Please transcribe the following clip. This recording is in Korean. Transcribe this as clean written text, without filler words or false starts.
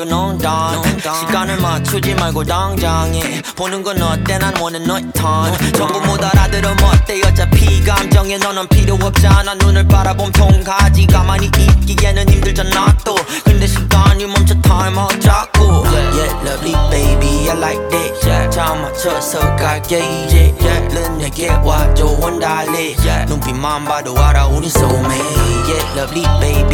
하루 논단 시간을 맞추지 말고 당장에 보는 건 어때 난 원해 너의 턴 전부 못 알아들으면 어때 어차피 감정에 너는 필요 없잖아 눈을 바라본 통하지 가만히 있기에는 힘들잖아 또 근데 시간이 멈춰 time out 자꾸 Yeah lovely baby I like that 잘 맞춰서 갈게 이제 는 내게 와줘 원달리 눈빛만 봐도 알아 우린 soulmate Yeah lovely baby